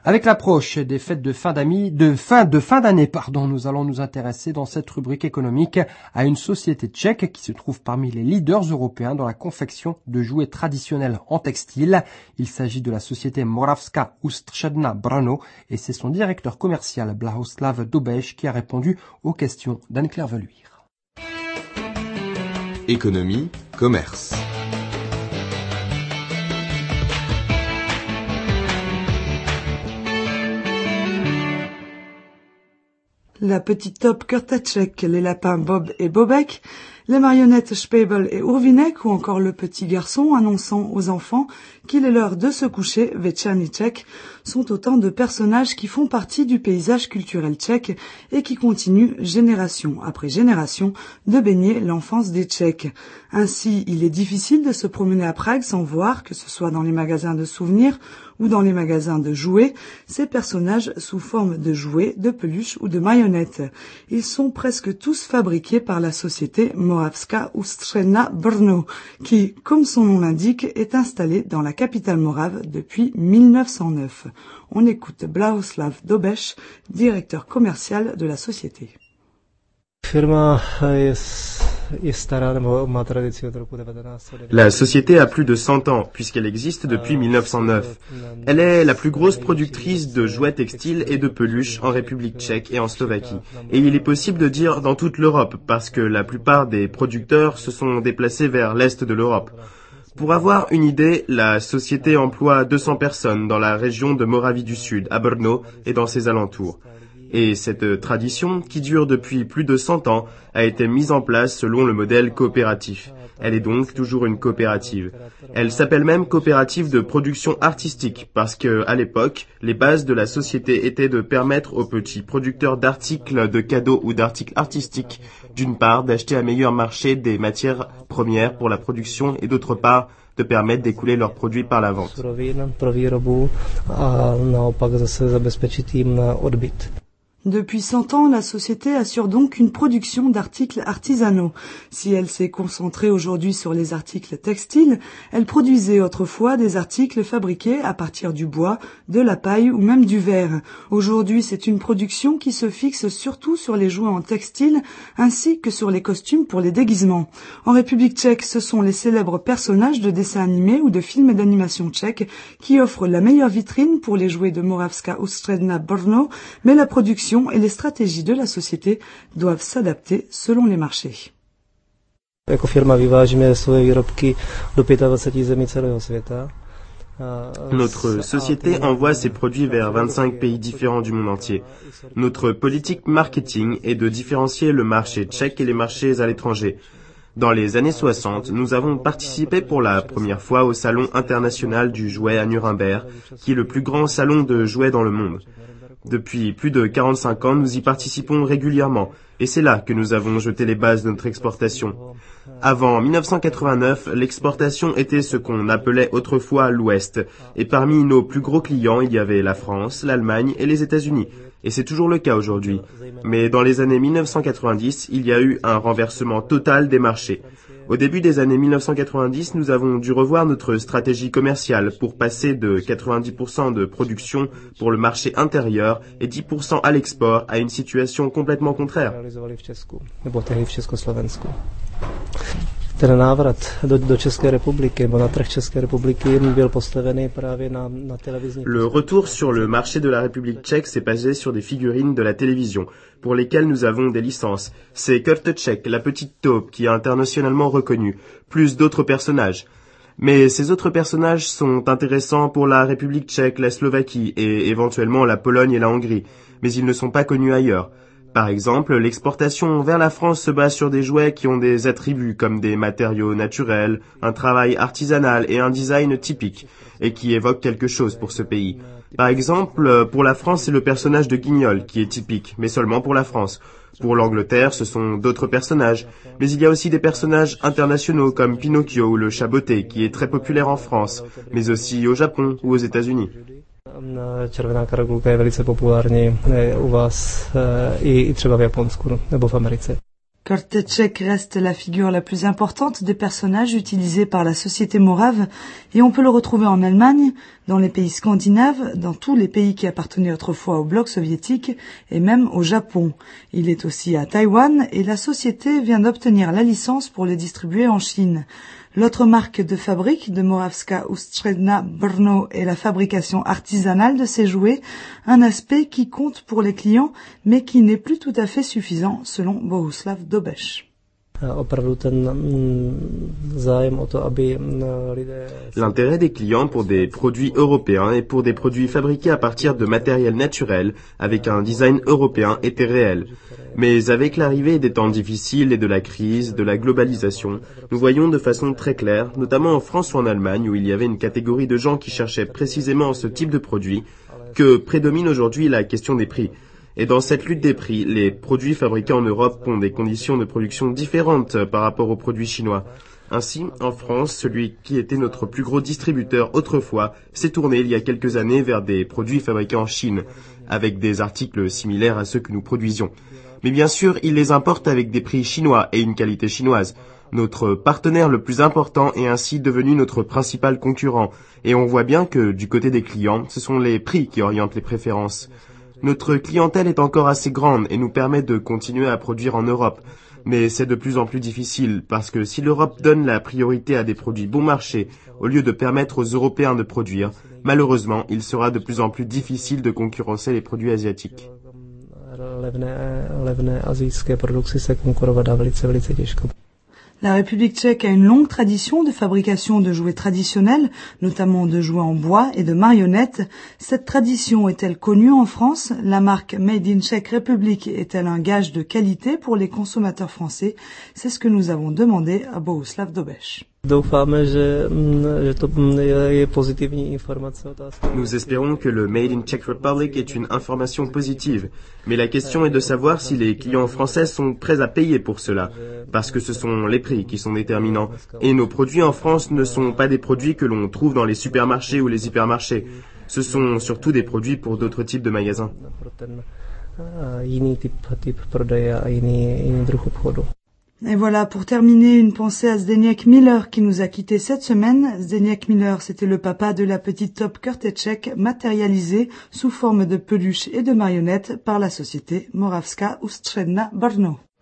Avec l'approche des fêtes de fin d'année, nous allons nous intéresser dans cette rubrique économique à une société tchèque qui se trouve parmi les leaders européens dans la confection de jouets traditionnels en textile. Il s'agit de la société Moravská ústřední Brno et c'est son directeur commercial Blahoslav Dobeš qui a répondu aux questions d'Anne-Claire Veluire. Économie, commerce. La petite taupe Kurtaček, les lapins Bob et Bobek, les marionnettes Spebel et Urvinek ou encore le petit garçon annonçant aux enfants qu'il est l'heure de se coucher, Večerníček, sont autant de personnages qui font partie du paysage culturel tchèque et qui continuent génération après génération de baigner l'enfance des Tchèques. Ainsi, il est difficile de se promener à Prague sans voir, que ce soit dans les magasins de souvenirs ou dans les magasins de jouets, ces personnages sous forme de jouets, de peluches ou de marionnettes. Ils sont presque tous fabriqués par la société Moravská ústřední Brno, qui, comme son nom l'indique, est installée dans la capitale morave depuis 1909. On écoute Blahoslav Dobeš, directeur commercial de la société. La société a plus de 100 ans, puisqu'elle existe depuis 1909. Elle est la plus grosse productrice de jouets textiles et de peluches en République tchèque et en Slovaquie. Et il est possible de dire dans toute l'Europe, parce que la plupart des producteurs se sont déplacés vers l'est de l'Europe. Pour avoir une idée, la société emploie 200 personnes dans la région de Moravie du Sud, à Brno et dans ses alentours. Et cette tradition, qui dure depuis plus de 100 ans, a été mise en place selon le modèle coopératif. Elle est donc toujours une coopérative. Elle s'appelle même coopérative de production artistique, parce que, à l'époque, les bases de la société étaient de permettre aux petits producteurs d'articles de cadeaux ou d'articles artistiques, d'une part, d'acheter à meilleur marché des matières premières pour la production et d'autre part, de permettre d'écouler leurs produits par la vente. Depuis 100 ans, la société assure donc une production d'articles artisanaux. Si elle s'est concentrée aujourd'hui sur les articles textiles, elle produisait autrefois des articles fabriqués à partir du bois, de la paille ou même du verre. Aujourd'hui, c'est une production qui se fixe surtout sur les jouets en textile ainsi que sur les costumes pour les déguisements. En République tchèque, ce sont les célèbres personnages de dessins animés ou de films d'animation tchèques qui offrent la meilleure vitrine pour les jouets de Moravská ústřední Brno, mais la production et les stratégies de la société doivent s'adapter selon les marchés. Notre société envoie ses produits vers 25 pays différents du monde entier. Notre politique marketing est de différencier le marché tchèque et les marchés à l'étranger. Dans les années 60, nous avons participé pour la première fois au Salon international du jouet à Nuremberg, qui est le plus grand salon de jouets dans le monde. Depuis plus de 45 ans, nous y participons régulièrement, et c'est là que nous avons jeté les bases de notre exportation. Avant 1989, l'exportation était ce qu'on appelait autrefois l'Ouest, et parmi nos plus gros clients, il y avait la France, l'Allemagne et les États-Unis. Et c'est toujours le cas aujourd'hui. Mais dans les années 1990, il y a eu un renversement total des marchés. Au début des années 1990, nous avons dû revoir notre stratégie commerciale pour passer de 90% de production pour le marché intérieur et 10% à l'export à une situation complètement contraire. Le retour sur le marché de la République tchèque s'est basé sur des figurines de la télévision, pour lesquelles nous avons des licences. C'est Kurtaček, la petite taupe, qui est internationalement reconnue, plus d'autres personnages. Mais ces autres personnages sont intéressants pour la République tchèque, la Slovaquie et éventuellement la Pologne et la Hongrie, mais ils ne sont pas connus ailleurs. Par exemple, l'exportation vers la France se base sur des jouets qui ont des attributs comme des matériaux naturels, un travail artisanal et un design typique, et qui évoquent quelque chose pour ce pays. Par exemple, pour la France, c'est le personnage de Guignol qui est typique, mais seulement pour la France. Pour l'Angleterre, ce sont d'autres personnages, mais il y a aussi des personnages internationaux comme Pinocchio ou le Chat Botté, qui est très populaire en France, mais aussi au Japon ou aux États-Unis. Červená karagulka je velice populární u vás i třeba v Japonsku nebo v Americe. Kurtaček reste la figure la plus importante des personnages utilisés par la société morave et on peut le retrouver en Allemagne, dans les pays scandinaves, dans tous les pays qui appartenaient autrefois au bloc soviétique et même au Japon. Il est aussi à Taïwan et la société vient d'obtenir la licence pour le distribuer en Chine. L'autre marque de fabrique de Moravska Ustredna Brno est la fabrication artisanale de ces jouets, un aspect qui compte pour les clients mais qui n'est plus tout à fait suffisant selon Bohuslav Dobeš. L'intérêt des clients pour des produits européens et pour des produits fabriqués à partir de matériel naturel avec un design européen était réel. Mais avec l'arrivée des temps difficiles et de la crise, de la globalisation, nous voyons de façon très claire, notamment en France ou en Allemagne où il y avait une catégorie de gens qui cherchaient précisément ce type de produit, que prédomine aujourd'hui la question des prix. Et dans cette lutte des prix, les produits fabriqués en Europe ont des conditions de production différentes par rapport aux produits chinois. Ainsi, en France, celui qui était notre plus gros distributeur autrefois s'est tourné il y a quelques années vers des produits fabriqués en Chine, avec des articles similaires à ceux que nous produisions. Mais bien sûr, il les importe avec des prix chinois et une qualité chinoise. Notre partenaire le plus important est ainsi devenu notre principal concurrent, et on voit bien que, du côté des clients, ce sont les prix qui orientent les préférences. Notre clientèle est encore assez grande et nous permet de continuer à produire en Europe. Mais c'est de plus en plus difficile parce que si l'Europe donne la priorité à des produits bon marché au lieu de permettre aux Européens de produire, malheureusement, il sera de plus en plus difficile de concurrencer les produits asiatiques. La République tchèque a une longue tradition de fabrication de jouets traditionnels, notamment de jouets en bois et de marionnettes. Cette tradition est-elle connue en France? La marque Made in Czech Republic est-elle un gage de qualité pour les consommateurs français? C'est ce que nous avons demandé à Bohuslav Dobeš. Nous espérons que le Made in Czech Republic est une information positive, mais la question est de savoir si les clients français sont prêts à payer pour cela, parce que ce sont les prix qui sont déterminants, et nos produits en France ne sont pas des produits que l'on trouve dans les supermarchés ou les hypermarchés, ce sont surtout des produits pour d'autres types de magasins. Et voilà, pour terminer, une pensée à Zdeněk Miller qui nous a quittés cette semaine. Zdeněk Miller, c'était le papa de la petite top Krteček matérialisée sous forme de peluche et de marionnettes par la société Moravska Ustredna Brno.